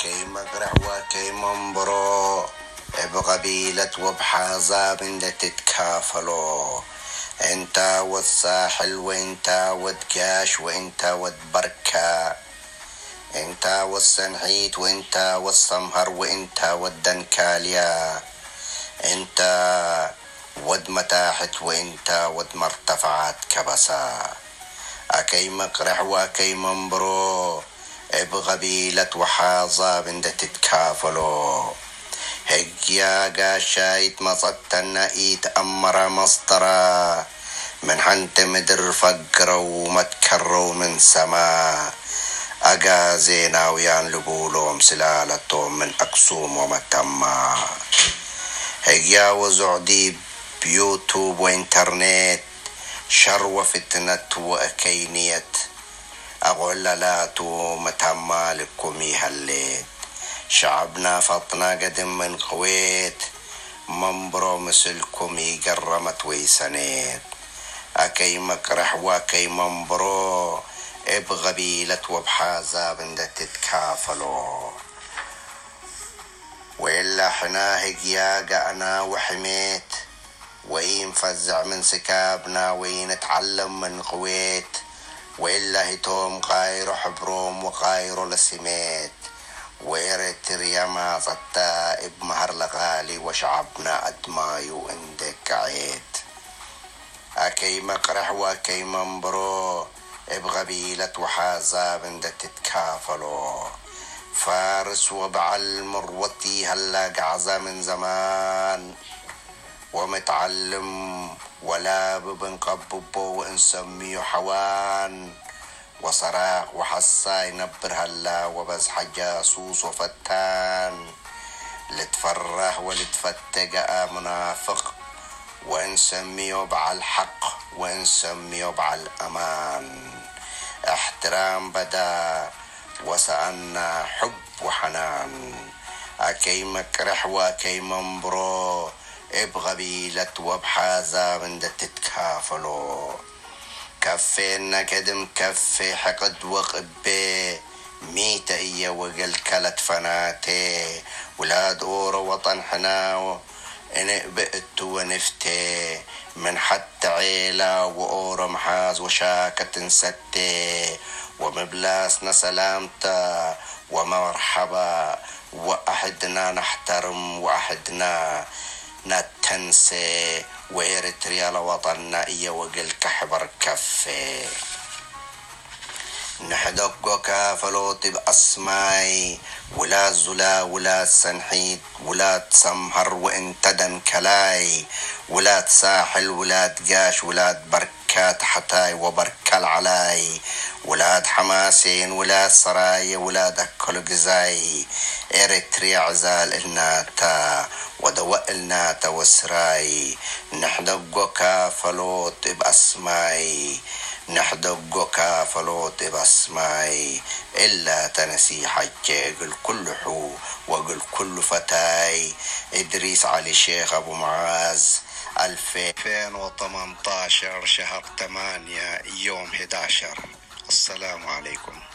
أكي مقرع وأكي منبرو بقبيلة وبحازاب انت تتكافلو، انت والساحل وانت ودقاش وانت ودبركة، انت والسنحيت وانت والسمهر وانت والدنكاليا، انت ود متاحت وانت ود مرتفعات كبسا. أكي مقرع وأكي منبرو بقبيلة وحاظة بند تتكافلو، هجيا قاشايت مصدتنا ايت أمرا مصدرا، من حنت مدر فقروا ومتكروا من سما، أقا زيناويان لقولهم سلالتهم من أقسوم ومتما، هجيا وزعدي بيوتيوب وإنترنت شر وفتنة وأكينيت، أغللات ومتما لكم يهليت، شعبنا فطنا قدم من قويت، منبرو مثلكم يقرمت ويسنيت. أكي مقرح وأكي منبرو بغبيلة وبحازة بند تتكافلو، وإلا حنا هجيا قعنا وحميت، وين فزع من سكابنا وين اتعلم من قويت، وإلا هتوم قايرو حبروم وقايرو لسميت، وإريتريا ما صدتا بمهر لغالي وشعبنا أدمايو عندك عيد. أكي مقرح وأكي منبرو بغبيلة وحازة بند تتكافلو، فارس وبعل مروتي هلا قعزة من زمان، ومتعلم ولا بنقببه ونسميه حوان، وصراخ وحسا ينبر هلا وبزح جاسوس وفتان، لتفره ولتفتق منافق، ونسميه بعل الحق ونسميه بعل الأمان، احترام بدا وسألنا حب وحنان. أكي مكرح وأكي منبرو بغبيلة وبحازة بند تتكافلو، كفينا كدم كفي حقد وقبي، ميتة إيا وقل كلت فناتي، ولاد أورو وطن حناو إن بقت ونفتي، من حتى عيلة وأورو محاز وشاكة ستي، ومبلاسنا سلامتا ومرحبا، وأحدنا نحترم وأحدنا نتنسي، وإريتريا لوطننا إيا وقل كحبر كفي، نحدقو كافلوت بأسماي، ولاد زلا ولاد سنحيت ولاد سمهر وانت دنكلاي، ولاد ساحل ولاد قاش ولاد بركات حتاي وبركال علاي، ولاد حماسين ولاد سراي ولاد أكل قزاي، إريتريا عزال الناتا ودواء الناتا وسراي، نحدقو كافلوت بأسماي، نحدقو كافلوت بأسماي، إلا تنسي حجي قل كل حو وقل كل فتاي، إدريس علي شيخ أبو معاذ 2018 شهر 8 يوم 11. السلام عليكم.